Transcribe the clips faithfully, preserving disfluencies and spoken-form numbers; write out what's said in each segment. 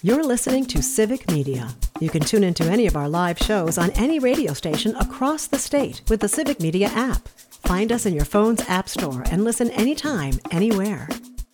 You're listening to Civic Media. You can tune into any of our live shows on any radio station across the state with the Civic Media app. Find us in your phone's app store and listen anytime, anywhere.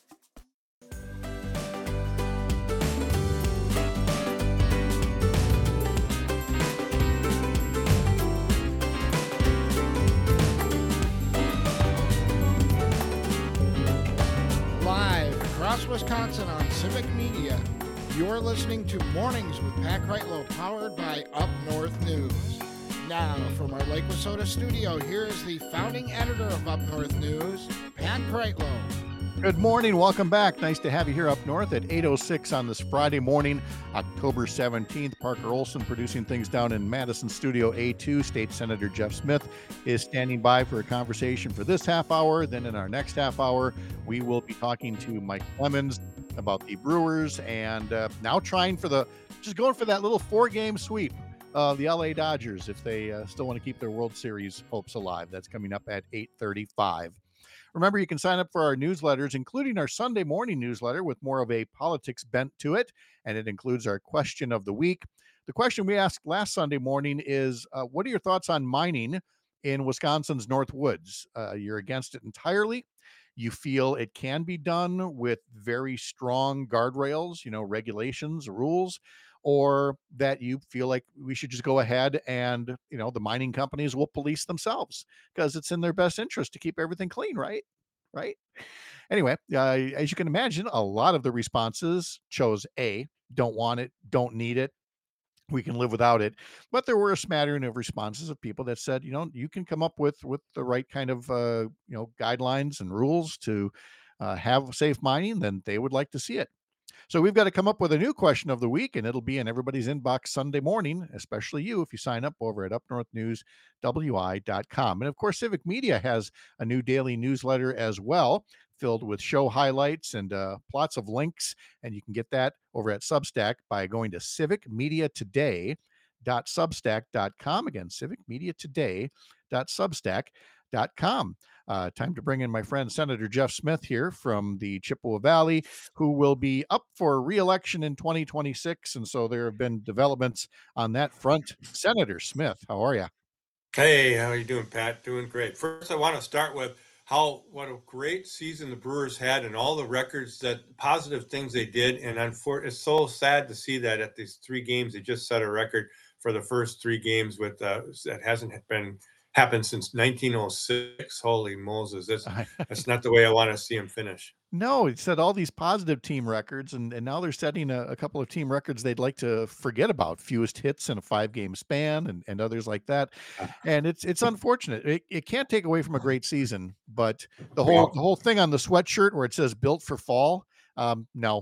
Live across Wisconsin on Civic Media. You're listening to Mornings with Pat Kreitlow, powered by Up North News. Now, from our Lake Wissota studio, here is the founding editor of Up North News, Pat Kreitlow. Good morning. Welcome back. Nice to have you here up north at eight oh six on this Friday morning, October seventeenth. Parker Olson producing things down in Madison Studio A two. State Senator Jeff Smith is standing by for a conversation for this half hour. Then in our next half hour, we will be talking to Mike Clemens about the Brewers and uh, now trying for the, just going for that little four-game sweep of the L A Dodgers if they uh, still want to keep their World Series hopes alive. That's coming up at eight thirty-five. Remember, you can sign up for our newsletters, including our Sunday morning newsletter with more of a politics bent to it, and it includes our question of the week. The question we asked last Sunday morning is, uh, what are your thoughts on mining in Wisconsin's North Woods? Uh, you're against it entirely. You feel it can be done with very strong guardrails, you know, regulations, rules, or that you feel like we should just go ahead and, you know, the mining companies will police themselves because it's in their best interest to keep everything clean, right? Right. Anyway, uh, as you can imagine, a lot of the responses chose A, don't want it, don't need it. We can live without it. But there were a smattering of responses of people that said, you know, you can come up with with the right kind of, uh, you know, guidelines and rules to uh, have safe mining, then they would like to see it. So we've got to come up with a new question of the week, and it'll be in everybody's inbox Sunday morning, especially you if you sign up over at up north news w i dot com. And of course, Civic Media has a new daily newsletter as well, filled with show highlights and uh, lots of links. And you can get that over at Substack by going to civic media today dot substack dot com. Again, civic media today dot substack dot com. Uh, time to bring in my friend Senator Jeff Smith here from the Chippewa Valley, who will be up for re-election in twenty twenty-six. And so there have been developments on that front. Senator Smith, how are you? Hey, how are you doing, Pat? Doing great. First, I want to start with how what a great season the Brewers had and all the records, that positive things they did. And unfor- it's so sad to see that at these three games, they just set a record for the first three games with uh, that hasn't been happened since nineteen oh six. Holy Moses. That's, that's not the way I want to see them finish. No, it said all these positive team records, and, and now they're setting a, a couple of team records they'd like to forget about. Fewest hits in a five-game span and, and others like that. And it's it's unfortunate. It, it can't take away from a great season, but the whole the whole thing on the sweatshirt where it says "built for fall," um, no,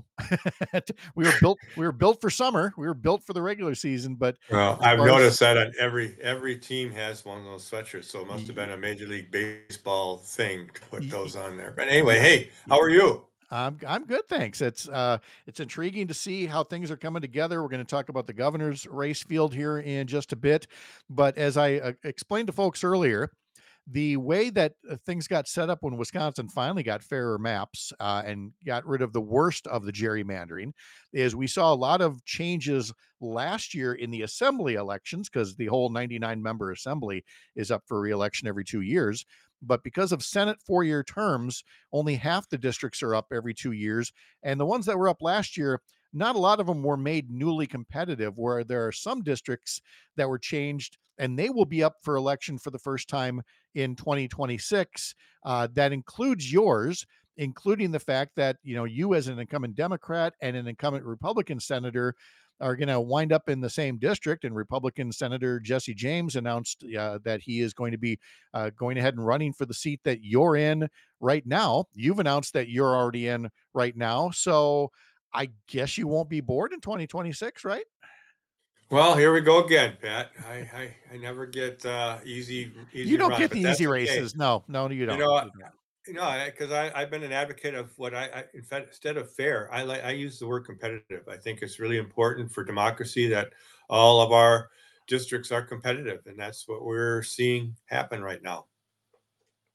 we were built we were built for summer. We were built for the regular season, but well, I've noticed that on every every team has one of those sweatshirts, so it must have been a Major League Baseball thing to put those on there. But anyway, hey, how are you? I'm I'm good, thanks. It's uh it's intriguing to see how things are coming together. We're going to talk about the governor's race field here in just a bit, but as I uh, explained to folks earlier, the way that uh, things got set up when Wisconsin finally got fairer maps uh, and got rid of the worst of the gerrymandering is we saw a lot of changes last year in the assembly elections because the whole ninety-nine member assembly is up for re-election every two years. But because of Senate four-year terms, only half the districts are up every two years. And the ones that were up last year, not a lot of them were made newly competitive, where there are some districts that were changed and they will be up for election for the first time in twenty twenty-six. Uh, that includes yours, including the fact that, you know, you as an incumbent Democrat and an incumbent Republican senator are going to wind up in the same district. And Republican Senator Jesse James announced uh, that he is going to be uh, going ahead and running for the seat that you're in right now. You've announced that you're already in right now. So I guess you won't be bored in twenty twenty-six, right? Well, here we go again, Pat. I I, I never get uh, easy easy. You don't run, get the easy races. Okay. No, no, you don't. You know, You don't. you know, because I, I've been an advocate of what I, I in fact, instead of fair, I like I use the word competitive. I think it's really important for democracy that all of our districts are competitive, and that's what we're seeing happen right now.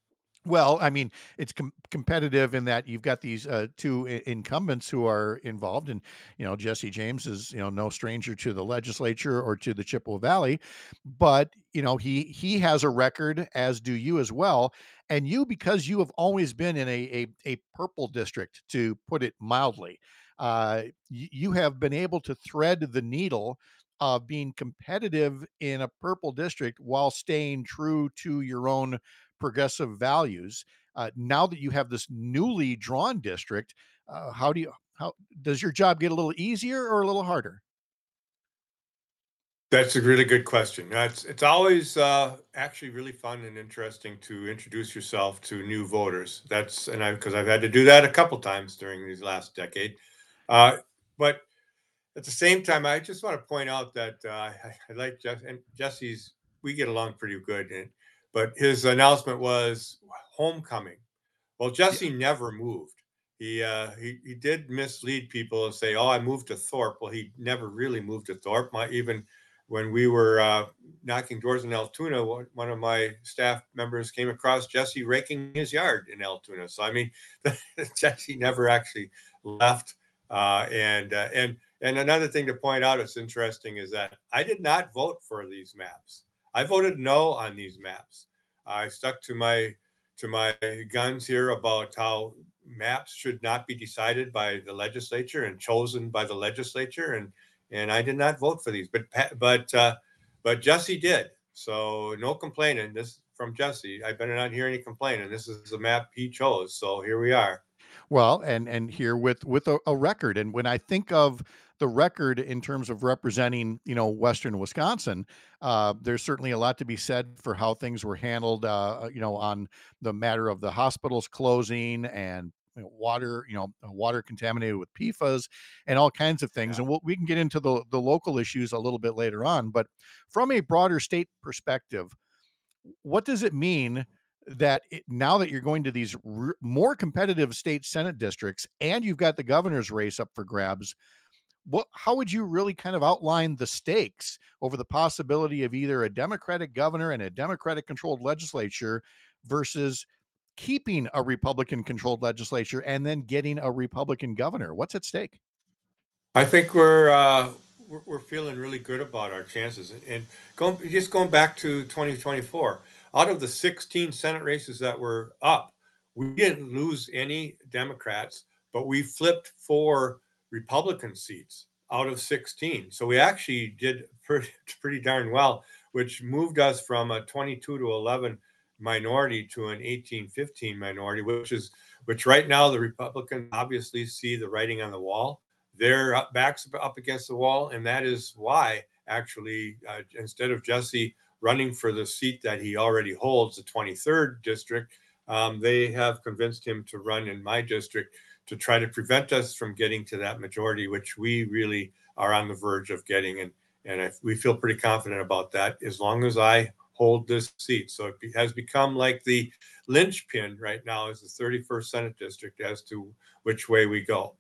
Well, I mean, it's com- competitive in that you've got these uh, two I- incumbents who are involved, and you know Jesse James is you know no stranger to the legislature or to the Chippewa Valley, but you know he he has a record, as do you as well, and you because you have always been in a a, a purple district, to put it mildly, uh, y- you have been able to thread the needle of being competitive in a purple district while staying true to your own progressive values. Uh, now that you have this newly drawn district, uh, how do you how does your job get a little easier or a little harder? That's a really good question. That's it's always uh, actually really fun and interesting to introduce yourself to new voters. That's and I because I've had to do that a couple times during these last decade. Uh, but at the same time, I just want to point out that uh, I, I like Jeff and Jesse's. We get along pretty good, and, but his announcement was homecoming. Well, Yeah. Jesse never moved. He uh, he he did mislead people and say, "Oh, I moved to Thorpe." Well, he never really moved to Thorpe. My even when we were uh, knocking doors in Altoona, one, one of my staff members came across Jesse raking his yard in Altoona. So I mean, Jesse never actually left. Uh, and uh, and and another thing to point out, it's interesting, is that I did not vote for these maps. I voted no on these maps. I stuck to my to my guns here about how maps should not be decided by the legislature and chosen by the legislature, and and I did not vote for these, but but uh, but Jesse did. So no complaining. This from Jesse. I better not hear any complaining. This is the map he chose. So here we are. Well, and and here with with a, a record, and when I think of the record in terms of representing, you know, Western Wisconsin, uh, there's certainly a lot to be said for how things were handled, uh, you know, on the matter of the hospitals closing and you know, water, you know, water contaminated with P F A S and all kinds of things. Yeah. And we'll, we can get into the the local issues a little bit later on, but from a broader state perspective, what does it mean that it, now that you're going to these r- more competitive state senate districts and you've got the governor's race up for grabs, what how would you really kind of outline the stakes over the possibility of either a democratic governor and a democratic controlled legislature versus keeping a republican controlled legislature and then getting a republican governor? What's at stake? I think we're, uh, we're we're feeling really good about our chances. And going just going back to twenty twenty-four, out of the sixteen Senate races that were up, we didn't lose any Democrats, but we flipped four Republican seats out of sixteen. So we actually did pretty, pretty darn well, which moved us from a twenty-two to eleven minority to an eighteen fifteen minority, which is which right now the Republicans obviously see the writing on the wall. Their backs up against the wall, and that is why actually uh, instead of Jesse running for the seat that he already holds, the twenty-third district, um, they have convinced him to run in my district to try to prevent us from getting to that majority, which we really are on the verge of getting. And and I, we feel pretty confident about that as long as I hold this seat. So it be, has become like the linchpin right now is the thirty-first Senate district as to which way we go.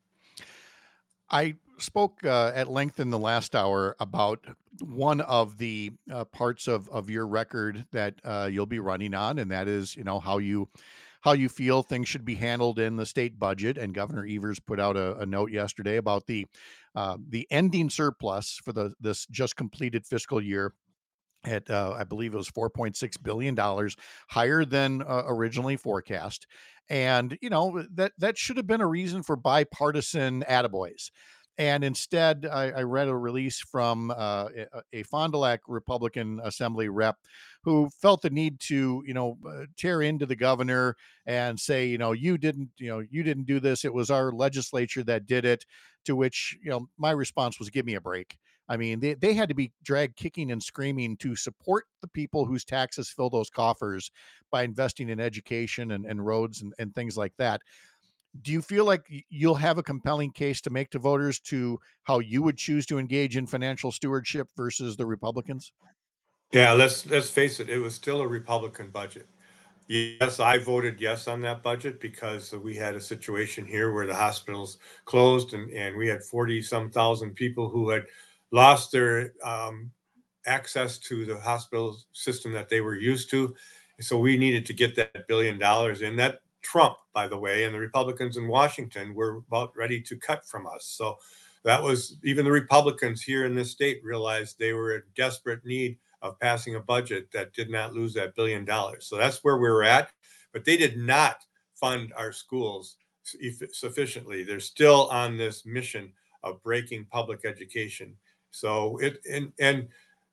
I spoke uh, at length in the last hour about one of the uh, parts of of your record that uh, you'll be running on, and that is, you know, how you how you feel things should be handled in the state budget. And Governor Evers put out a, a note yesterday about the uh, the ending surplus for the this just completed fiscal year at uh, I believe it was four point six billion dollars, higher than uh, originally forecast. And you know that that should have been a reason for bipartisan attaboys. And instead, I, I read a release from uh, a, a Fond du Lac Republican Assembly rep who felt the need to, you know, uh, tear into the governor and say, you know, you didn't, you know, you didn't do this. It was our legislature that did it. To which, you know, my response was, give me a break. I mean, they, they had to be dragged kicking and screaming to support the people whose taxes fill those coffers by investing in education and, and roads and, and things like that. Do you feel like you'll have a compelling case to make to voters to how you would choose to engage in financial stewardship versus the Republicans? Yeah, let's let's face it, it was still a Republican budget. Yes, I voted yes on that budget because we had a situation here where the hospitals closed and, and we had forty some thousand people who had lost their um, access to the hospital system that they were used to. So we needed to get that billion dollars in. That Trump, by the way, and the Republicans in Washington were about ready to cut from us. So that was, even the Republicans here in this state realized they were in desperate need of passing a budget that did not lose that billion dollars. So that's where we were at. But they did not fund our schools sufficiently. They're still on this mission of breaking public education. So it and and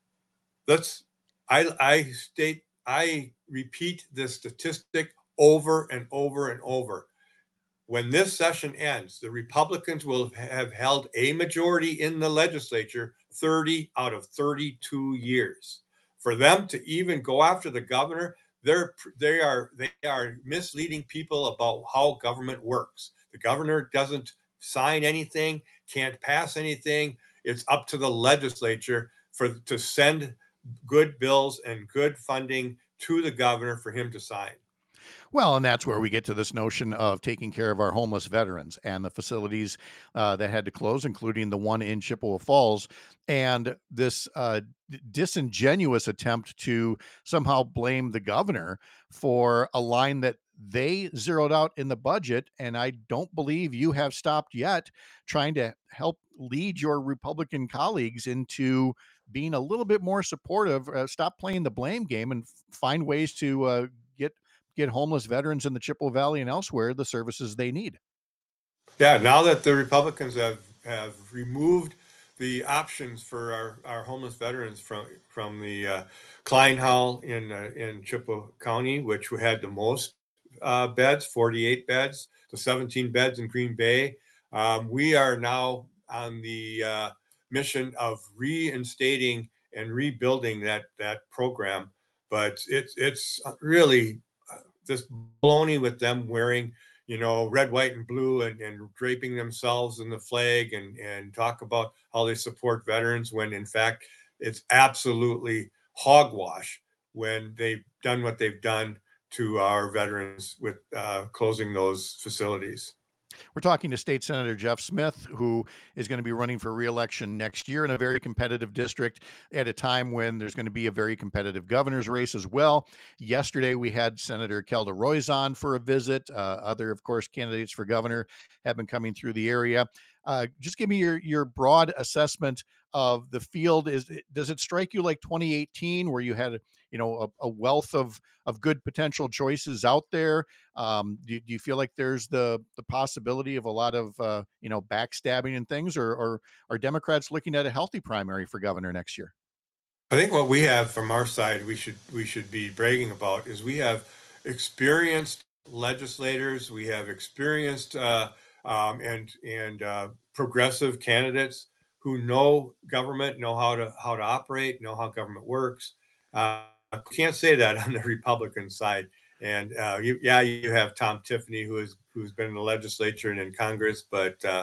let's I I state I repeat this statistic over and over and over. When this session ends, the Republicans will have held a majority in the legislature thirty out of thirty-two years. For them to even go after the governor, they're they are they are misleading people about how government works. The governor doesn't sign anything, can't pass anything. It's up to the legislature for to send good bills and good funding to the governor for him to sign. Well, and that's where we get to this notion of taking care of our homeless veterans and the facilities uh, that had to close, including the one in Chippewa Falls, and this uh, disingenuous attempt to somehow blame the governor for a line that they zeroed out in the budget. And I don't believe you have stopped yet trying to help lead your Republican colleagues into being a little bit more supportive. Uh, stop playing the blame game and find ways to uh, get get homeless veterans in the Chippewa Valley and elsewhere the services they need. Yeah, now that the Republicans have, have removed the options for our, our homeless veterans from from the uh, Kleinhall in uh, in Chippewa County, which had the most uh, beds, forty-eight beds, the seventeen beds in Green Bay, um, we are now on the uh, mission of reinstating and rebuilding that that program. But it's it's really this baloney with them wearing, you know, red, white, and blue and, and draping themselves in the flag and, and talk about how they support veterans when in fact it's absolutely hogwash when they've done what they've done to our veterans with uh, closing those facilities. We're talking to State Senator Jeff Smith, who is going to be running for re-election next year in a very competitive district at a time when there's going to be a very competitive governor's race as well. Yesterday, we had Senator Kelda Roys on for a visit. Uh, other, of course, candidates for governor have been coming through the area. Uh, just give me your your broad assessment of the field. Is does it strike you like twenty eighteen, where you had you know a, a wealth of of good potential choices out there? Um, do, do you feel like there's the the possibility of a lot of uh, you know backstabbing and things, or, or are Democrats looking at a healthy primary for governor next year? I think what we have from our side, we should we should be bragging about is we have experienced legislators, we have experienced uh, um, and and uh, progressive candidates who know government, know how to how to operate, know how government works. Uh, I can't say that on the Republican side. And uh, you, yeah, you have Tom Tiffany, who is who's been in the legislature and in Congress, but uh,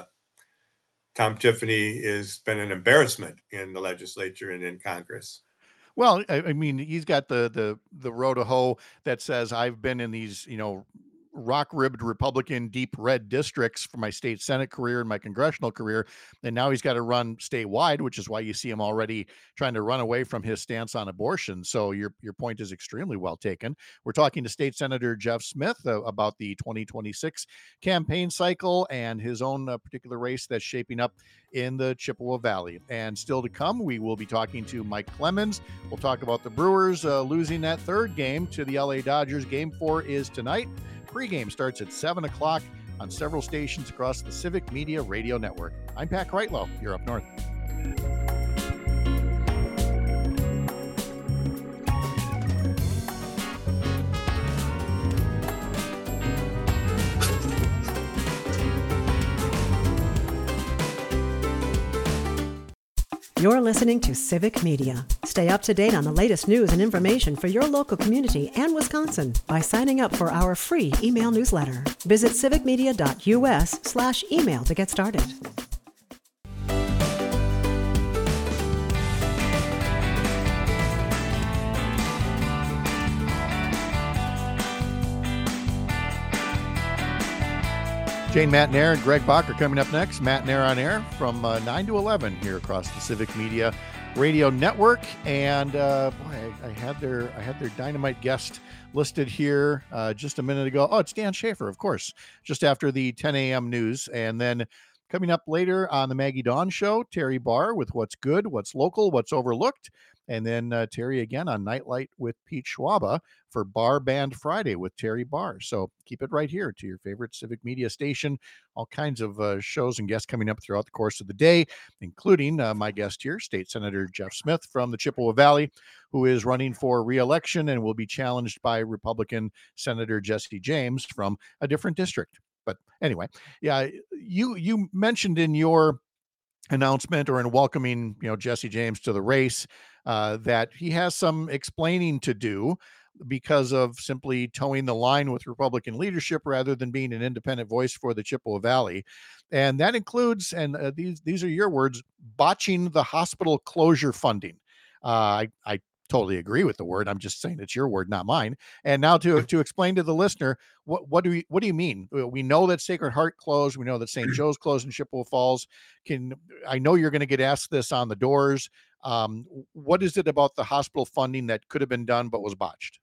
Tom Tiffany has been an embarrassment in the legislature and in Congress. Well, I, I mean, he's got the the the row to hoe that says I've been in these, you know, rock-ribbed Republican deep red districts for my state Senate career and my congressional career. And now he's got to run statewide, which is why you see him already trying to run away from his stance on abortion. So your, your point is extremely well taken. We're talking to State Senator Jeff Smith uh, about the twenty twenty-six campaign cycle and his own uh, particular race that's shaping up in the Chippewa Valley. And still to come, we will be talking to Mike Clemens. We'll talk about the Brewers uh, losing that third game to the L A Dodgers. Game four is tonight. Pre-game starts at seven o'clock on several stations across the Civic Media Radio Network. I'm Pat Kreitlow. You're Up North. You're listening to Civic Media. Stay up to date on the latest news and information for your local community and Wisconsin by signing up for our free email newsletter. Visit civicmedia.us slash email to get started. Jane Matnair and Greg Bach are coming up next. Matnair on air from uh, nine to eleven here across the Civic Media Radio Network. And uh, boy, I, I had their I had their dynamite guest listed here uh, just a minute ago. Oh, it's Dan Schaefer, of course, just after the ten a.m. news. And then coming up later on the Maggie Dawn Show, Terry Barr with What's Good, What's Local, What's Overlooked. And then uh, Terry again on Nightlight with Pete Schwaba for Bar Band Friday with Terry Barr. So keep it right here to your favorite Civic Media station. All kinds of uh, shows and guests coming up throughout the course of the day, including uh, my guest here, State Senator Jeff Smith from the Chippewa Valley, who is running for re-election and will be challenged by Republican Senator Jesse James from a different district. But anyway, yeah, you you mentioned in your announcement or in welcoming, you know, Jesse James to the race, uh, that he has some explaining to do because of simply towing the line with Republican leadership rather than being an independent voice for the Chippewa Valley. And that includes, and uh, these these are your words, botching the hospital closure funding. Uh, I, I totally agree with the word. I'm just saying it's your word, not mine. And now to to explain to the listener, what what do we what do you mean? We know that Sacred Heart closed. We know that Saint Joe's closed in Chippewa Falls. Can I know you're going to get asked this on the doors? Um, what is it about the hospital funding that could have been done but was botched?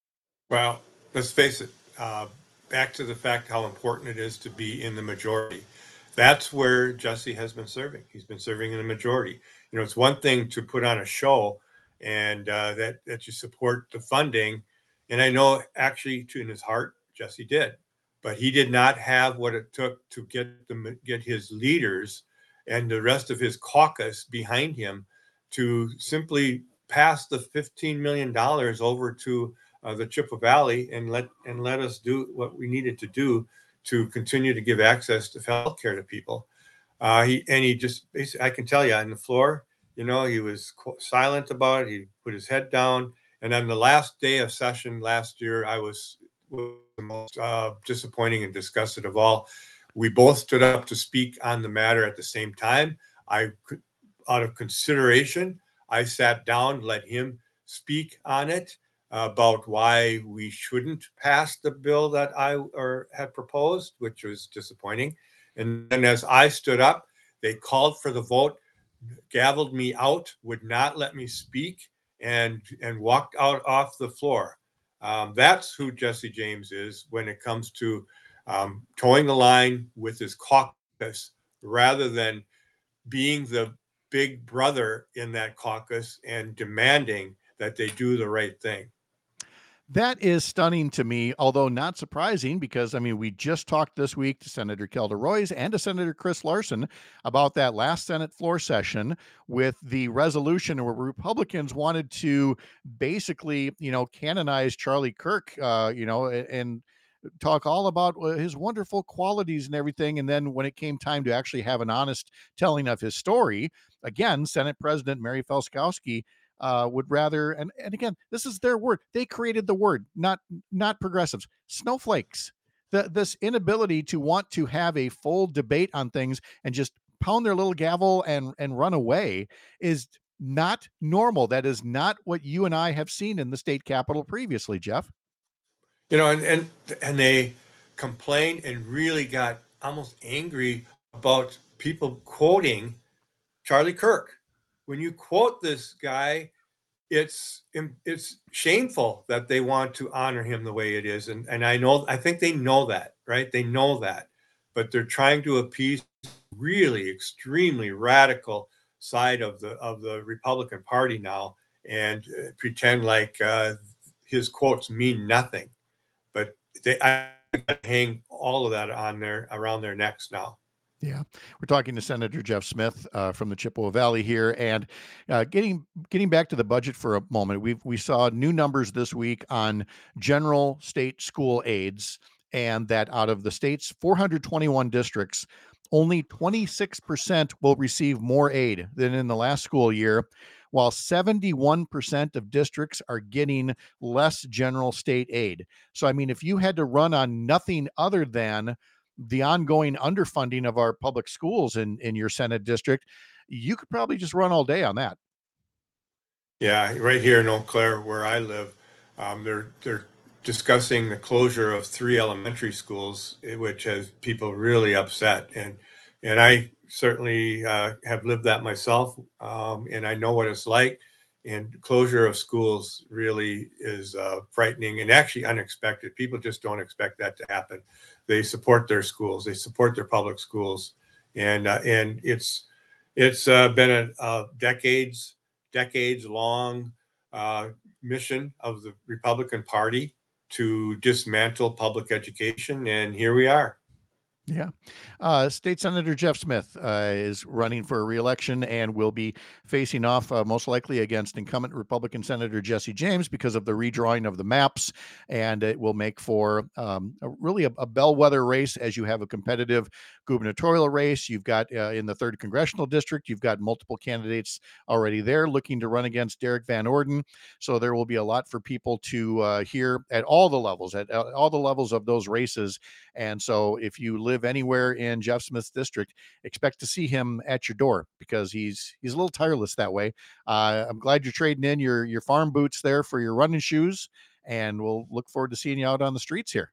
Well, let's face it. Uh, back to the fact how important it is to be in the majority. That's where Jesse has been serving. He's been serving in the majority. You know, it's one thing to put on a show and uh, that that you support the funding. And I know actually to in his heart, Jesse did, but he did not have what it took to get the get his leaders and the rest of his caucus behind him to simply pass the fifteen million dollars over to uh, the Chippewa Valley and let and let us do what we needed to do to continue to give access to health care to people. Uh, he and he just basically, I can tell you on the floor, you know, he was silent about it. He put his head down. And on the last day of session last year, I was, was the most uh, disappointing and disgusted of all. We both stood up to speak on the matter at the same time. I, out of consideration, I sat down, let him speak on it uh, about why we shouldn't pass the bill that I or had proposed, which was disappointing. And then as I stood up, they called for the vote, gavelled me out, would not let me speak, and and walked out off the floor. Um, that's who Jesse James is when it comes to um, towing the line with his caucus, rather than being the big brother in that caucus and demanding that they do the right thing. That is stunning to me, although not surprising, because, I mean, we just talked this week to Senator Kelda Roys and to Senator Chris Larson about that last Senate floor session with the resolution where Republicans wanted to basically, you know, canonize Charlie Kirk, uh, you know, and talk all about his wonderful qualities and everything. And then when it came time to actually have an honest telling of his story, again, Senate President Mary Felskowski Uh, would rather, and, and again, this is their word. They created the word, not not progressives, snowflakes. The, this inability to want to have a full debate on things and just pound their little gavel and and run away is not normal. That is not what you and I have seen in the state capitol previously, Jeff. You know, and and and they complained and really got almost angry about people quoting Charlie Kirk. When you quote this guy, it's it's shameful that they want to honor him the way it is, and and I know I think they know that, right? They know that, but they're trying to appease really extremely radical side of the of the Republican Party now, and uh, pretend like uh, his quotes mean nothing. But they I hang all of that on their around their necks now. Yeah, we're talking to Senator Jeff Smith uh, from the Chippewa Valley here, and uh, getting getting back to the budget for a moment. We we saw new numbers this week on general state school aids, and that out of the state's four hundred twenty-one districts, only twenty-six percent will receive more aid than in the last school year, while seventy-one percent of districts are getting less general state aid. So, I mean, if you had to run on nothing other than the ongoing underfunding of our public schools in, in your Senate district, you could probably just run all day on that. Yeah, right here in Eau Claire, where I live, um, they're they're discussing the closure of three elementary schools, which has people really upset. And and I certainly uh, have lived that myself, um, and I know what it's like. And closure of schools really is uh, frightening and actually unexpected. People just don't expect that to happen. They support their schools. They support their public schools, and uh, and it's it's uh, been a, a decades decades long uh, mission of the Republican Party to dismantle public education, and here we are. Yeah. Uh, State Senator Jeff Smith uh, is running for re-election and will be facing off uh, most likely against incumbent Republican Senator Jesse James because of the redrawing of the maps. And it will make for um, a, really a, a bellwether race as you have a competitive gubernatorial race. You've got uh, in the third congressional district, you've got multiple candidates already there looking to run against Derek Van Orden. So there will be a lot for people to uh, hear at all the levels, at, at all the levels of those races. And so if you live anywhere in Jeff Smith's district, expect to see him at your door because he's he's a little tireless that way. Uh, I'm glad you're trading in your your farm boots there for your running shoes, and we'll look forward to seeing you out on the streets here.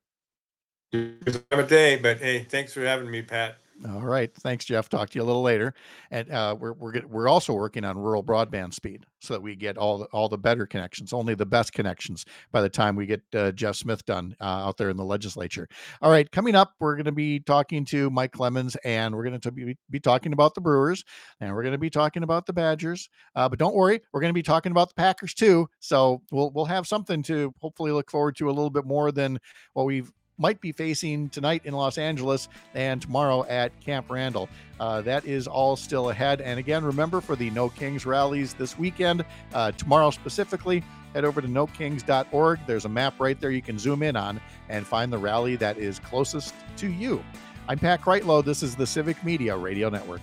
It's time of day, but hey, thanks for having me, Pat. All right, thanks, Jeff. Talk to you a little later. And uh, we're we're get, we're also working on rural broadband speed so that we get all the, all the better connections, only the best connections by the time we get uh, Jeff Smith done uh, out there in the legislature. All right, coming up, we're going to be talking to Mike Clemens, and we're going to be, be talking about the Brewers, and we're going to be talking about the Badgers. Uh, but don't worry, we're going to be talking about the Packers too. So we'll we'll have something to hopefully look forward to a little bit more than what we've might be facing tonight in Los Angeles and tomorrow at Camp Randall. Uh, that is all still ahead. And again, remember for the No Kings rallies this weekend, uh, tomorrow specifically, head over to no kings dot org. There's a map right there you can zoom in on and find the rally that is closest to you. I'm Pat Kreitlow. This is the Civic Media Radio Network.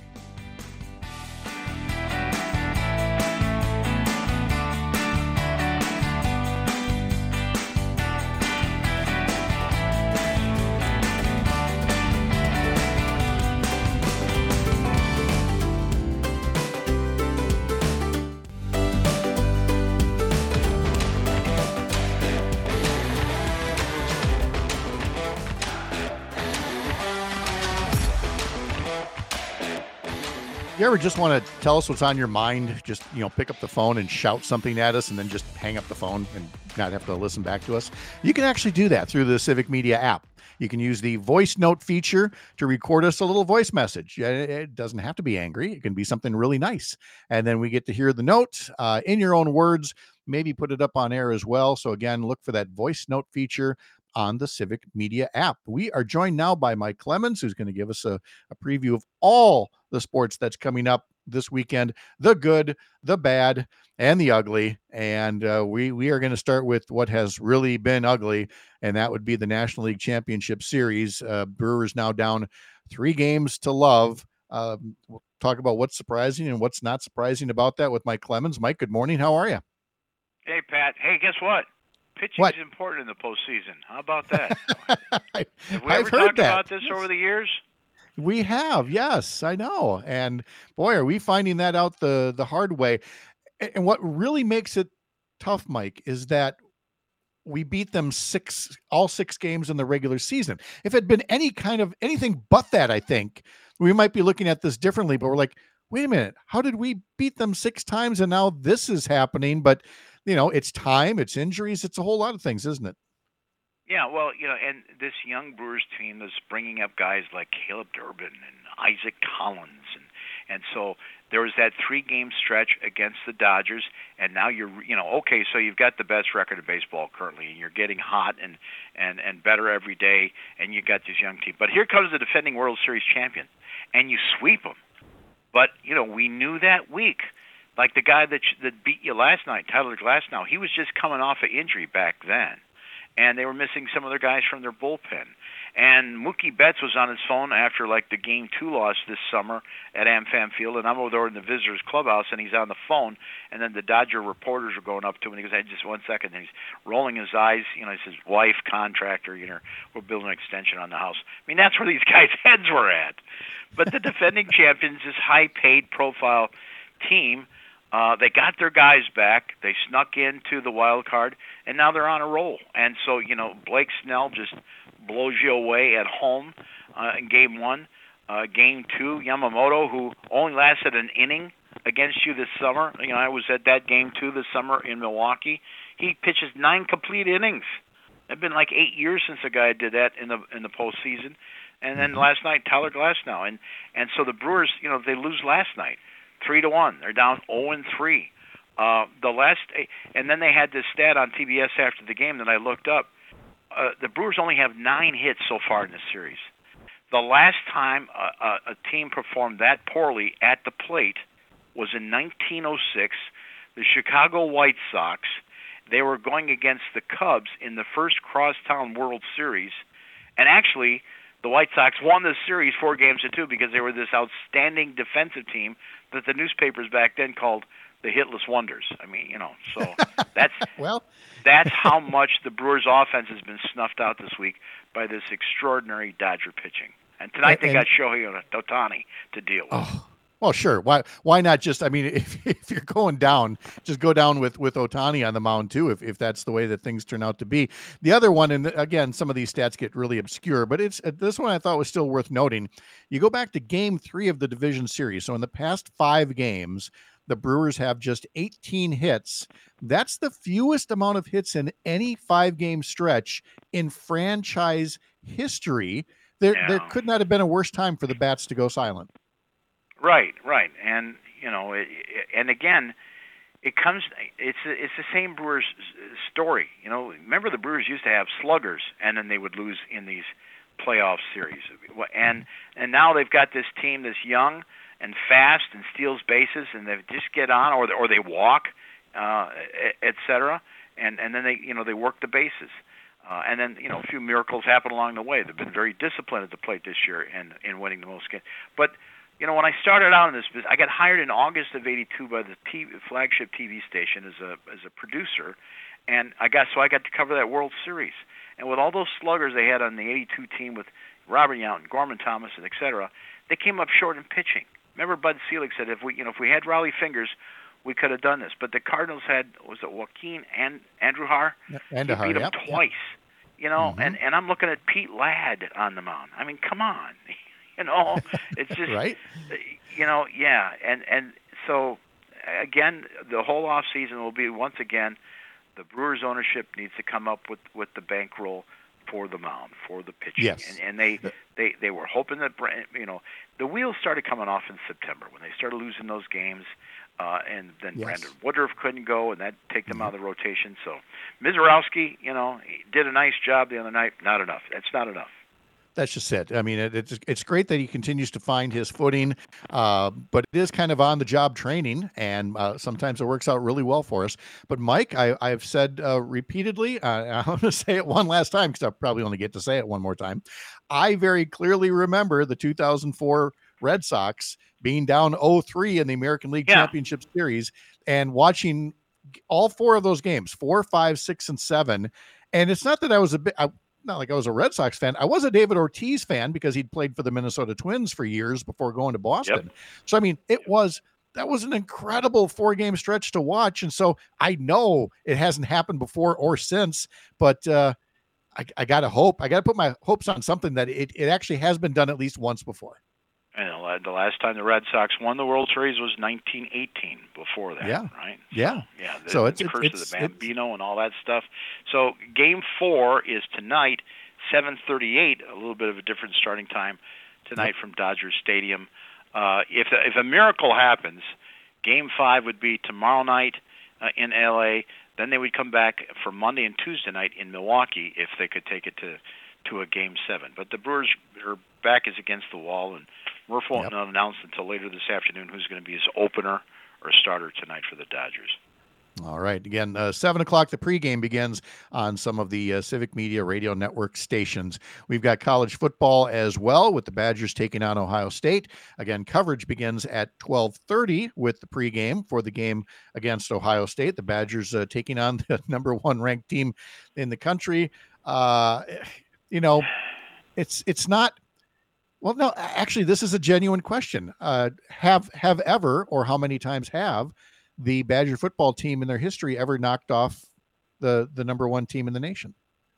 You ever just want to tell us what's on your mind? Just, you know, pick up the phone and shout something at us and then just hang up the phone and not have to listen back to us? You can actually do that through the Civic Media app. You can use the voice note feature to record us a little voice message. It doesn't have to be angry. It can be something really nice. And then we get to hear the note uh, in your own words, maybe put it up on air as well. So again, look for that voice note feature on the Civic Media app. We are joined now by Mike Clemens, who's going to give us a, a preview of all the sports that's coming up this weekend, the good, the bad, and the ugly. And uh, we we are going to start with what has really been ugly, and that would be the National League Championship Series. Uh, Brewers now down three games to love. Um, we'll talk about what's surprising and what's not surprising about that with Mike Clemens. Mike, good morning. How are you? Hey, Pat. Hey, guess what? Pitching what? is important in the postseason. How about that? I, Have we I've ever heard talked that. about this over the years? We have, yes, I know. And boy, are we finding that out the the hard way. And what really makes it tough, Mike, is that we beat them six, all six games in the regular season. If it had been any kind of anything but that, I think we might be looking at this differently. But we're like, wait a minute, how did we beat them six times and now this is happening? But you know, it's time, it's injuries, it's a whole lot of things, isn't it? Yeah, well, you know, and this young Brewers team is bringing up guys like Caleb Durbin and Isaac Collins, and and so there was that three-game stretch against the Dodgers, and now you're, you know, okay, so you've got the best record in baseball currently, and you're getting hot and and and better every day, and you got this young team. But here comes the defending World Series champion, and you sweep them. But you know, we knew that week. Like the guy that that beat you last night, Tyler Glasnow, he was just coming off an injury back then. And they were missing some of their guys from their bullpen. And Mookie Betts was on his phone after, like, the Game two loss this summer at AmFam Field, and I'm over there in the visitors' clubhouse, and he's on the phone, and then the Dodger reporters are going up to him, and he goes, hey, just one second, and he's rolling his eyes. You know, he says, wife, contractor, you know, we're building an extension on the house. I mean, that's where these guys' heads were at. But the defending champions, this high-paid profile team, Uh, they got their guys back. They snuck into the wild card, and now they're on a roll. And so, you know, Blake Snell just blows you away at home uh, in game one. Uh, game two, Yamamoto, who only lasted an inning against you this summer. You know, I was at that game two this summer in Milwaukee. He pitches nine complete innings. It's been like eight years since a guy did that in the in the postseason. And then last night, Tyler Glasnow. And and so the Brewers, you know, they lose last night, three to one. They're down zero and three. Uh, the last, and then they had this stat on T B S after the game that I looked up. Uh, the Brewers only have nine hits so far in this series. The last time a, a, a team performed that poorly at the plate was in nineteen oh six. The Chicago White Sox. They were going against the Cubs in the first Crosstown World Series, and actually, the White Sox won this series four games to two because they were this outstanding defensive team that the newspapers back then called the Hitless Wonders. I mean, you know, so that's well, that's how much the Brewers' offense has been snuffed out this week by this extraordinary Dodger pitching. And tonight they and, got Shohei Ohtani to deal with. Oh. Well, sure. Why why not just, I mean, if, if you're going down, just go down with, with Ohtani on the mound too, if, if that's the way that things turn out to be. The other one, and again, some of these stats get really obscure, but it's this one I thought was still worth noting. You go back to game three of the division series. So in the past five games, the Brewers have just eighteen hits. That's the fewest amount of hits in any five-game stretch in franchise history. There, Yeah. there could not have been a worse time for the bats to go silent. Right, right, and you know, it, it, and again, it comes. It's it's the same Brewers story. You know, remember the Brewers used to have sluggers, and then they would lose in these playoff series. And and now they've got this team that's young and fast and steals bases, and they just get on, or or they walk, uh, et cetera. And and then they you know they work the bases. Uh, and then, you know, a few miracles happen along the way. They've been very disciplined at the plate this year in, in winning the most games. But, you know, when I started out in this business, I got hired in August of eighty-two by the T V, flagship T V station as a as a producer, and I got so I got to cover that World Series. And with all those sluggers they had on the eighty-two team with Robert Yount, Gorman Thomas, and et cetera, they came up short in pitching. Remember, Bud Selig said, if we, you know, if we had Raleigh fingers, we could have done this. But the Cardinals had, was it Joaquin and Andujar? Andujar, he beat him yep, twice. Yep. You know, Mm-hmm. and, and I'm looking at Pete Ladd on the mound. I mean, come on. You know, it's just, right? You know, yeah. And, and so, again, the whole off season will be, once again, the Brewers ownership needs to come up with, with the bankroll for the mound, for the pitching. Yes. And, and they, they, they were hoping that, you know, the wheels started coming off in September when they started losing those games. Uh, and then Yes. Brandon Woodruff couldn't go, and that take them out of the rotation. So Mizorowski, you know, he did a nice job the other night. Not enough. That's not enough. That's just it. I mean, it, it's it's great that he continues to find his footing, uh, but it is kind of on the job training, and uh, sometimes it works out really well for us. But Mike, I, I've said uh, repeatedly, uh, I'm going to say it one last time because I'll probably only get to say it one more time. I very clearly remember the two thousand four Red Sox being down oh three in the American League Yeah. Championship Series and watching all four of those games, four, five, six, and seven. And it's not that I was a bit, I, not like I was a Red Sox fan. I was a David Ortiz fan because he'd played for the Minnesota Twins for years before going to Boston. Yep. So, I mean, it was, that was an incredible four game stretch to watch. And so I know it hasn't happened before or since, but uh, I, I got to hope, I got to put my hopes on something that it, it actually has been deen at least once before. And the last time the Red Sox won the World Series was nineteen eighteen. Before that, Yeah. right? Yeah. So, yeah. The, So it's- the curse it's- of the it's- Bambino and all that stuff. So Game Four is tonight, seven thirty-eight. A little bit of a different starting time tonight from Dodger Stadium. Uh, if if a miracle happens, Game Five would be tomorrow night uh, in L A. Then they would come back for Monday and Tuesday night in Milwaukee if they could take it to to a Game Seven. But the Brewers, their back is against the wall, and Murph won't Yep. announce until later this afternoon who's going to be his opener or starter tonight for the Dodgers. All right. Again, uh, seven o'clock, the pregame begins on some of the uh, Civic Media Radio Network stations. We've got college football as well with the Badgers taking on Ohio State. Again, coverage begins at twelve thirty with the pregame for the game against Ohio State. The Badgers uh, taking on the number one ranked team in the country. Uh, you know, it's it's not. Well, no, actually, this is a genuine question. Uh, have have ever, or how many times have the Badger football team in their history ever knocked off the the number one team in the nation?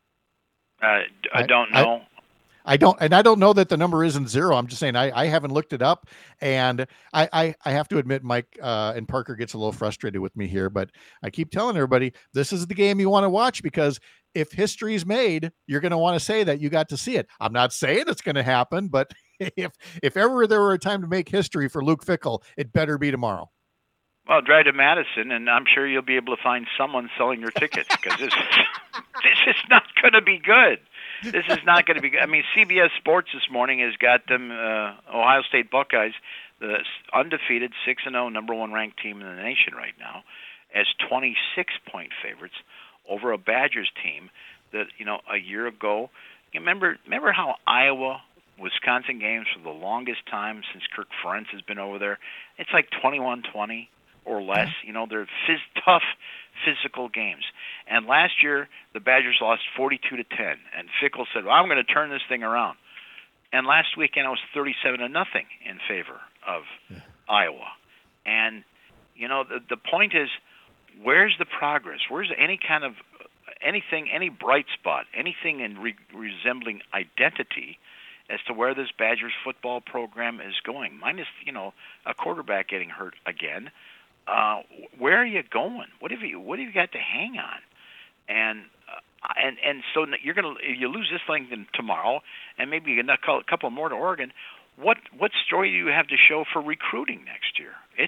Uh, I don't I, know. I, I don't, and I don't know that the number isn't zero. I'm just saying I, I haven't looked it up, and I, I, I have to admit, Mike uh, and Parker gets a little frustrated with me here, but I keep telling everybody this is the game you want to watch, because if history's made, you're going to want to say that you got to see it. I'm not saying it's going to happen, but if if ever there were a time to make history for Luke Fickell, it better be tomorrow. Well, drive to Madison, and I'm sure you'll be able to find someone selling your tickets, because this this is not going to be good. This is not going to be good. I mean, C B S Sports this morning has got them, uh, Ohio State Buckeyes, the undefeated six and oh number one ranked team in the nation right now, as twenty-six point favorites over a Badgers team that, you know, a year ago, you remember remember how Iowa, Wisconsin games for the longest time since Kirk Ferentz has been over there, it's like twenty-one twenty or less. You know, they're phys- tough physical games. And last year, the Badgers lost forty-two to ten, and Fickell said, well, I'm going to turn this thing around. And last weekend, it was thirty-seven to nothing in favor of yeah. Iowa. And, you know, the, the point is, where's the progress? Where's any kind of, anything, any bright spot, anything in re- resembling identity as to where this Badgers football program is going? Minus, you know, a quarterback getting hurt again. Uh, where are you going? What have you What have you got to hang on? And uh, and and so you're gonna you lose this thing tomorrow, and maybe you get a couple more to Oregon. What what story do you have to show for recruiting next year? It's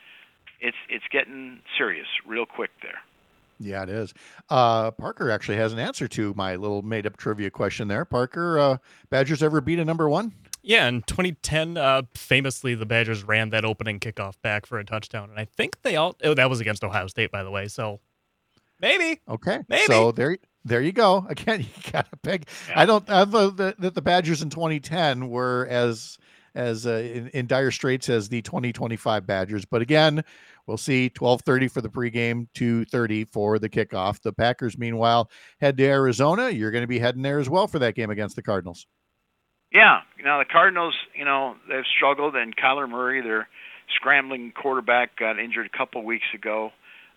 it's it's getting serious real quick there. Yeah, it is. Uh, Parker actually has an answer to my little made-up trivia question there. Parker, uh, Badgers ever beat a number one? Yeah, in twenty ten, uh, famously, the Badgers ran that opening kickoff back for a touchdown. And I think they all... Oh, that was against Ohio State, by the way. So, maybe. Okay. Maybe. So, there there you go. Again, you got to pick. Yeah. I don't... I thought that the, the Badgers in twenty ten were as as uh, in, in dire straits as the twenty twenty-five Badgers. But again, we'll see. twelve thirty for the pregame, two thirty for the kickoff. The Packers, meanwhile, head to Arizona. You're going to be heading there as well for that game against the Cardinals. Yeah, you know, the Cardinals, you know, they've struggled, and Kyler Murray, their scrambling quarterback, got injured a couple weeks ago.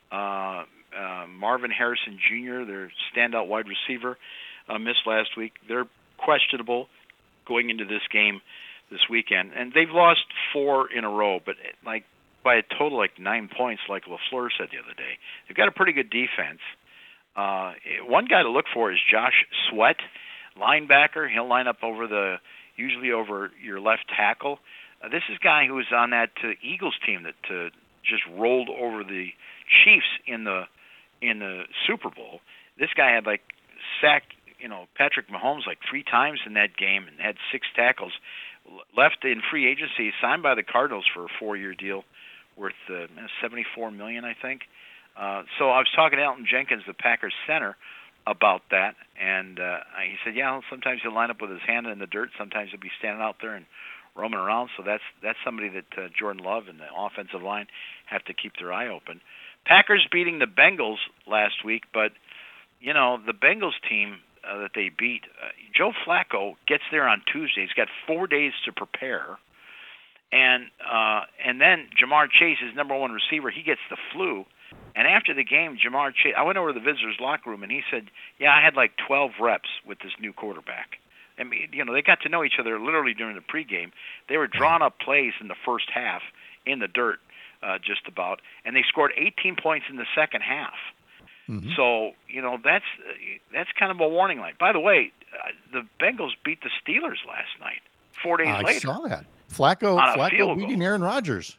Uh, uh, Marvin Harrison Junior, their standout wide receiver, uh, missed last week. They're questionable going into this game this weekend. And they've lost four in a row, but like by a total like nine points, like LaFleur said the other day. They've got a pretty good defense. Uh, one guy to look for is Josh Sweat, linebacker. He'll line up over the usually over your left tackle. Uh, this is a guy who was on that uh, Eagles team that uh, just rolled over the Chiefs in the in the Super Bowl. This guy had like sacked, you know, Patrick Mahomes like three times in that game and had six tackles. Left in free agency, signed by the Cardinals for a four-year deal worth uh, seventy-four million dollars, I think. Uh, so I was talking to Elton Jenkins, the Packers center, about that, and uh, he said, yeah, sometimes he'll line up with his hand in the dirt, sometimes he'll be standing out there and roaming around, so that's that's somebody that uh, Jordan Love and the offensive line have to keep their eye open. Packers beating the Bengals last week, but, you know, the Bengals team uh, that they beat, uh, Joe Flacco gets there on Tuesday. He's got four days to prepare, and uh, and then Jamar Chase, his number one receiver, he gets the flu. And after the game, Jamar Chase, I went over to the visitors' locker room, and he said, yeah, I had like twelve reps with this new quarterback. I mean, you know, they got to know each other literally during the pregame. They were drawing up plays in the first half in the dirt, uh, just about, and they scored eighteen points in the second half. Mm-hmm. So, you know, that's uh, that's kind of a warning light. By the way, uh, the Bengals beat the Steelers last night, four days I later. I saw that. Flacco, Flacco beating Aaron Rodgers.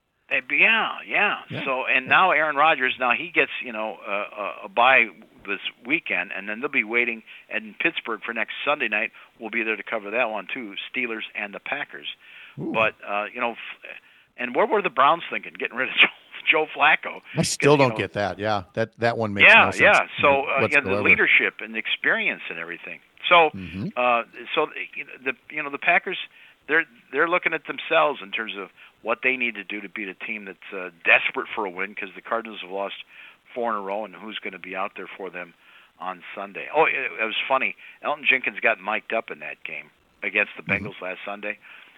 Yeah, yeah, yeah. So, and now Aaron Rodgers, now he gets, you know, uh, a bye this weekend, and then they'll be waiting in Pittsburgh for next Sunday night. We'll be there to cover that one too, Steelers and the Packers. Ooh. But, uh, you know, and what were the Browns thinking, getting rid of Joe, Joe Flacco? I still don't you know, get that. Yeah, that that one makes yeah, no sense. Yeah, yeah. So, uh, yeah, the leadership and the experience and everything. So, mm-hmm. uh, so the you know the Packers, they're they're looking at themselves in terms of what they need to do to beat a team that's uh, desperate for a win, because the Cardinals have lost four in a row, and who's going to be out there for them on Sunday? Oh, it, it was funny. Elton Jenkins got mic'd up in that game against the Bengals mm-hmm. last Sunday.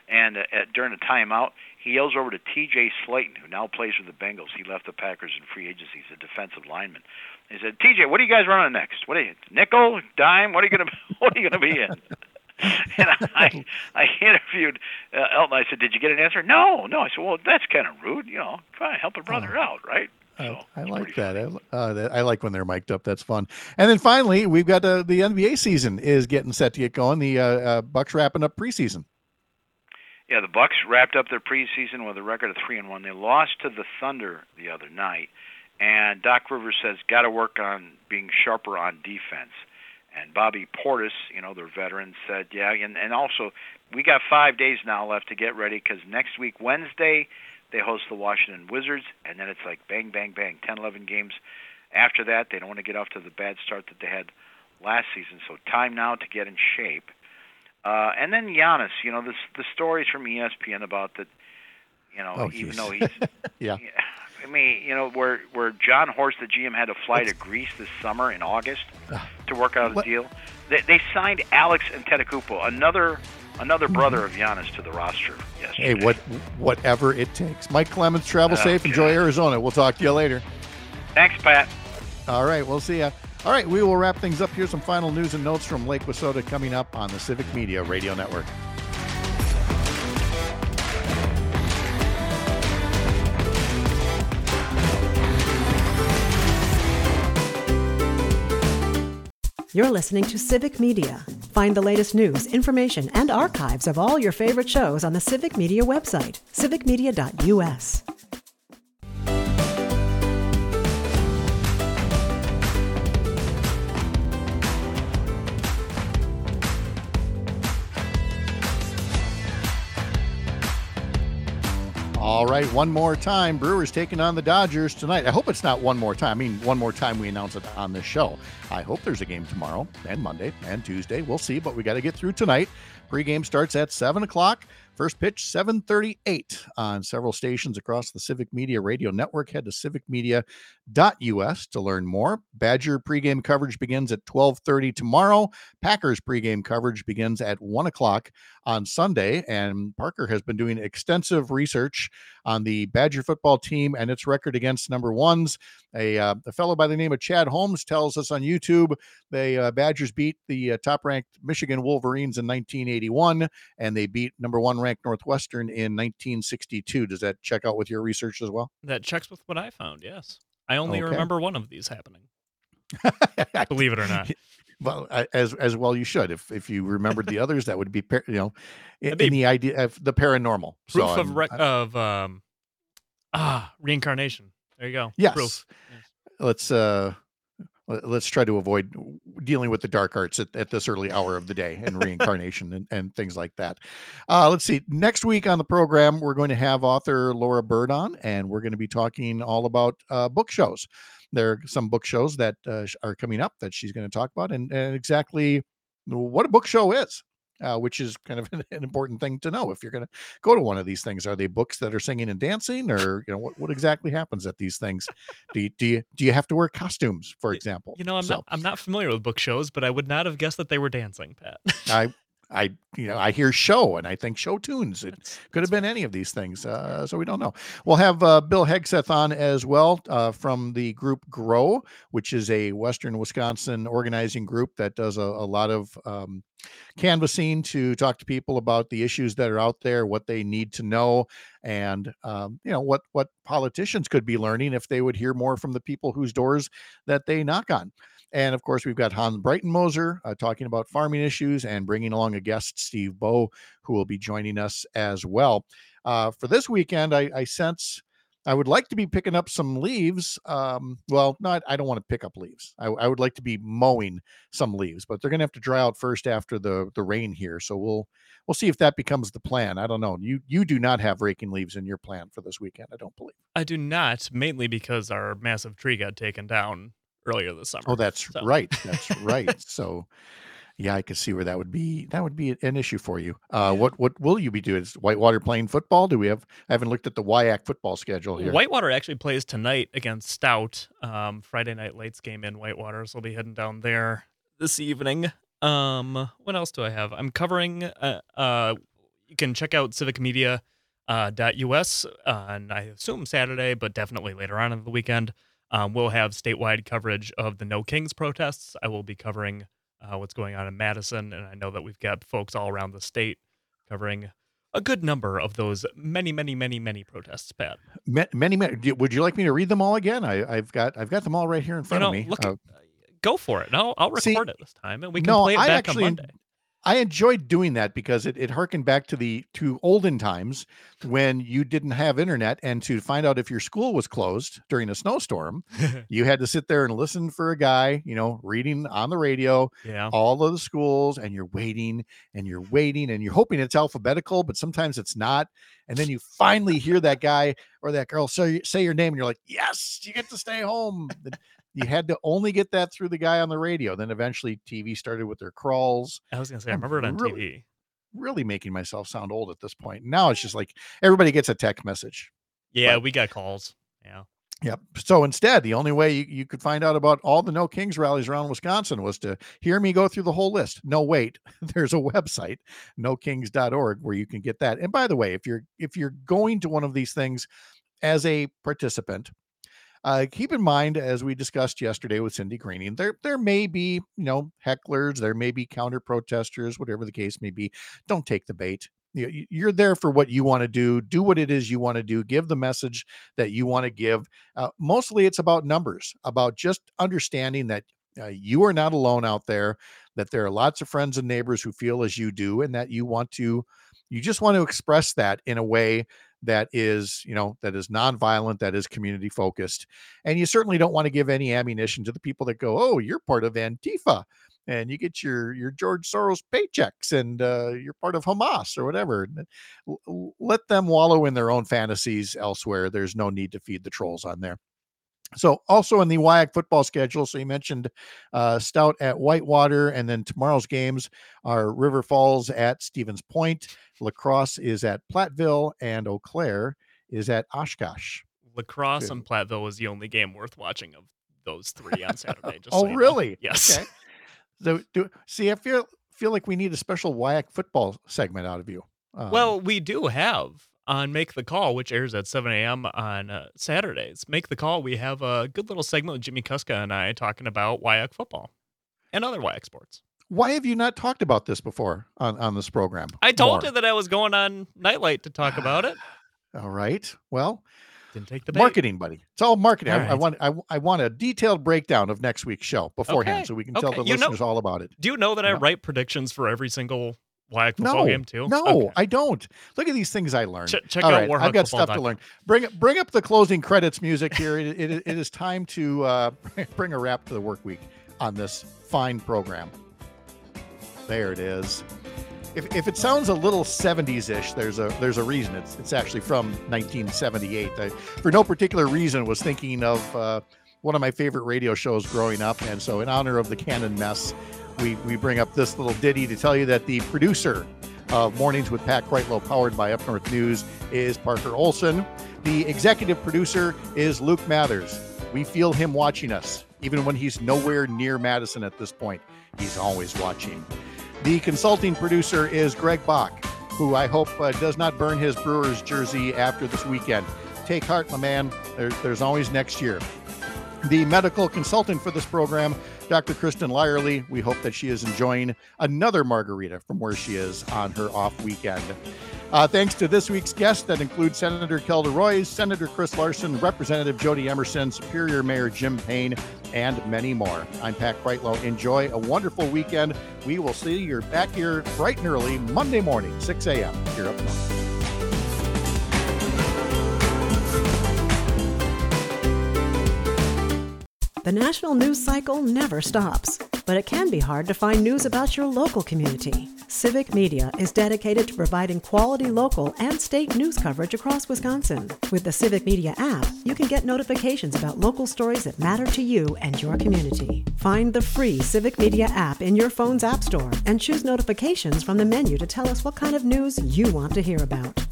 And uh, at, during the timeout, he yells over to T J Slayton, who now plays for the Bengals. He left the Packers in free agency. He's a defensive lineman. He said, T J, what are you guys running next? What are you, nickel, dime? What are you going to What are you going to be in? And I, I interviewed uh, Elton. I said, did you get an answer? No, no. I said, well, that's kind of rude. You know, come on, help a brother Oh. out, right? I, I it's like pretty that. funny. I, uh, that. I like when they're mic'd up. That's fun. And then finally, we've got uh, the N B A season is getting set to get going. The uh, uh, Bucks wrapping up preseason. Yeah, the Bucks wrapped up their preseason with a record of three and one. They lost to the Thunder the other night, and Doc Rivers says got to work on being sharper on defense. And Bobby Portis, you know, their veteran, said, yeah, and, and also we got five days now left to get ready because next week, Wednesday, they host the Washington Wizards, and then it's like bang, bang, bang, ten, eleven games. After that, they don't want to get off to the bad start that they had last season, so time now to get in shape. Uh, and then Giannis, you know, this, the stories from E S P N about that, you know, Oh, even geez. though he's, Yeah. I mean, you know, where where John Horst, the G M, had to fly to Greece this summer in August to work out a What- deal. They, they signed Alex Antetokounmpo, another another brother of Giannis, to the roster yesterday. Hey, what whatever it takes. Mike Clemens, travel Oh, safe. Enjoy God. Arizona. We'll talk to you later. Thanks, Pat. All right, we'll see ya. All right, we will wrap things up. Here's some final news and notes from Lake Wissota coming up on the Civic Media Radio Network. You're listening to Civic Media. Find the latest news, information, and archives of all your favorite shows on the Civic Media website, civic media dot u s. All right, one more time. Brewers taking on the Dodgers tonight. I hope it's not one more time. I mean, one more time we announce it on this show. I hope there's a game tomorrow and Monday and Tuesday. We'll see, but we got to get through tonight. Pregame starts at seven o'clock. First pitch, seven thirty-eight on several stations across the Civic Media Radio Network. Head to civic media dot u s to learn more. Badger pregame coverage begins at twelve thirty tomorrow. Packers pregame coverage begins at one o'clock on Sunday. And Parker has been doing extensive research on the Badger football team and its record against number ones. A, uh, a fellow by the name of Chad Holmes tells us on YouTube the uh, Badgers beat the uh, top-ranked Michigan Wolverines in nineteen eighty-one, and they beat number one-ranked Northwestern in nineteen sixty-two. Does that check out with your research as well? That checks with what I found, yes. I only Okay. remember one of these happening. Believe it or not. Well, I- as as well you should. If if you remembered the others, that would be par- you know in, That'd be in the idea of the paranormal. Proof so of I'm- rec- I- of um ah reincarnation. There you go. yes. Proof. Let's uh let- let's try to avoid dealing with the dark arts at, at this early hour of the day and reincarnation and, and things like that. Uh, let's see. Next week on the program, we're going to have author Laura Bird on, and we're going to be talking all about uh, book shows. There are some book shows that uh, sh- are coming up that she's going to talk about, and, and exactly what a book show is. Uh, which is kind of an, an important thing to know if you're going to go to one of these things. Are they books that are singing and dancing, or you know what, what exactly happens at these things? Do you, do you do you have to wear costumes, for example? You know, I'm So, not I'm not familiar with book shows, but I would not have guessed that they were dancing, Pat. I I you know I hear show and I think show tunes. It That's- could have been any of these things, uh, so we don't know. We'll have uh, Bill Hegseth on as well uh, from the group Grow, which is a Western Wisconsin organizing group that does a, a lot of um, canvassing to talk to people about the issues that are out there, what they need to know, and um, you know what what politicians could be learning if they would hear more from the people whose doors that they knock on. And of course, we've got Hans Breitenmoser uh, talking about farming issues and bringing along a guest, Steve Bowe, who will be joining us as well. Uh, for this weekend, I, I sense I would like to be picking up some leaves. Um, well, not I don't want to pick up leaves. I, I would like to be mowing some leaves, but they're going to have to dry out first after the the rain here. So we'll we'll see if that becomes the plan. I don't know. You you do not have raking leaves in your plan for this weekend, I don't believe. I do not, mainly because our massive tree got taken down earlier this summer. Oh, that's So- right. That's right. So, yeah, I could see where that would be. That would be an issue for you. Uh, what what will you be doing? Is Whitewater playing football? Do we have? I haven't looked at the W I A C football schedule here. Whitewater actually plays tonight against Stout. Um, Friday night lates game in Whitewater, so I'll be heading down there this evening. Um, what else do I have? I'm covering uh, uh you can check out civic media dot U S on, I assume, Saturday, but definitely later on in the weekend. Um, we'll have statewide coverage of the No Kings protests. I will be covering uh, what's going on in Madison, and I know that we've got folks all around the state covering a good number of those many, many, many, many protests, Pat. Many, many. Would you like me to read them all again? I, I've got I've got them all right here in front you know, of me. Look, uh, go for it. I'll, I'll record see, it this time, and we can no, play it I back actually, on Monday. I enjoyed doing that because it, it harkened back to the to olden times when you didn't have internet, and to find out if your school was closed during a snowstorm, you had to sit there and listen for a guy, you know, reading on the radio, yeah. all of the schools, and you're waiting and you're waiting and you're hoping it's alphabetical, but sometimes it's not. And then you finally hear that guy or that girl say, say your name, and you're like, yes, you get to stay home. You had to only get that through the guy on the radio. Then eventually T V started with their crawls. I was going to say, I remember it on really, T V. Really making myself sound old at this point. Now it's just like everybody gets a text message. Yeah, but, we got calls. Yeah. Yep. So instead, the only way you, you could find out about all the No Kings rallies around Wisconsin was to hear me go through the whole list. No, wait, there's a website, no kings dot org, where you can get that. And by the way, if you're if you're going to one of these things as a participant, Uh, keep in mind, as we discussed yesterday with Cindy Greening, there there may be, you know, hecklers, there may be counter protesters, whatever the case may be. Don't take the bait. You, you're there for what you want to do. Do what it is you want to do. Give the message that you want to give. Uh, mostly it's about numbers, about just understanding that uh, you are not alone out there, that there are lots of friends and neighbors who feel as you do, and that you want to, you just want to express that in a way that is, you know, that is nonviolent, that is community focused. And you certainly don't want to give any ammunition to the people that go, oh, you're part of Antifa and you get your, your George Soros paychecks and uh, you're part of Hamas or whatever. L- let them wallow in their own fantasies elsewhere. There's no need to feed the trolls on there. So also in the W I A C football schedule, so you mentioned uh, Stout at Whitewater, and then tomorrow's games are River Falls at Stevens Point, La Crosse is at Platteville, and Eau Claire is at Oshkosh. La Crosse and Platteville was the only game worth watching of those three on Saturday. Just oh, so you really? Know. Yes. Okay. So do, see, I feel feel like we need a special W I A C football segment out of you. Um, well, we do have. On Make the Call, which airs at seven a.m. on uh, Saturdays. Make the Call, we have a good little segment with Jimmy Kuska and I talking about W I A C football and other W I A C sports. Why have you not talked about this before on, on this program? I told More? you that I was going on Nightlight to talk about it. All right. Well, didn't take the bait. Marketing, buddy. It's all marketing. All I, right. I want I, I want a detailed breakdown of next week's show beforehand, okay. so we can okay. tell the you listeners know, all about it. Do you know that you I know? write predictions for every single W I A C football no, game too? No, okay. I don't. Look at these things I learned. Ch- check All out right, Warhawk I've got Football stuff to learn. Bring bring up the closing credits music here. It, it, it is time to uh, bring a wrap to the work week on this fine program. There it is. If, if it sounds a little seventies-ish, there's a there's a reason. It's it's actually from nineteen seventy-eight. I, for no particular reason, was thinking of uh, one of my favorite radio shows growing up, and so in honor of the Cannon Mess, we we bring up this little ditty to tell you that the producer of Mornings with Pat Kreitlow, powered by Up North News, is Parker Olson. The executive producer is Luke Mathers. We feel him watching us, even when he's nowhere near Madison at this point. He's always watching. The consulting producer is Greg Bach, who I hope uh, does not burn his Brewers jersey after this weekend. Take heart, my man. There, there's always next year. The medical consultant for this program, Doctor Kristen Lyerly. We hope that she is enjoying another margarita from where she is on her off weekend. Uh, thanks to this week's guests that include Senator Kelda Roys, Senator Chris Larson, Representative Jody Emerson, Superior Mayor Jim Payne, and many more. I'm Pat Kreitlow. Enjoy a wonderful weekend. We will see you back here bright and early Monday morning, six a.m. here up north. The national news cycle never stops, but it can be hard to find news about your local community. Civic Media is dedicated to providing quality local and state news coverage across Wisconsin. With the Civic Media app, you can get notifications about local stories that matter to you and your community. Find the free Civic Media app in your phone's app store and choose notifications from the menu to tell us what kind of news you want to hear about.